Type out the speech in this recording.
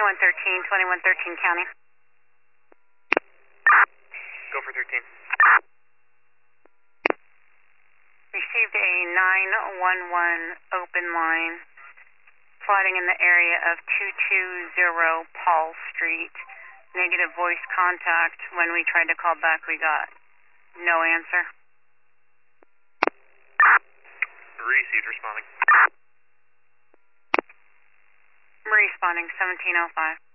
2113 County. Go for 13. Received a 911 open line plotting in the area of 220 Paul Street. Negative voice contact. When we tried to call back, we got no answer. Received, responding. Responding 1705.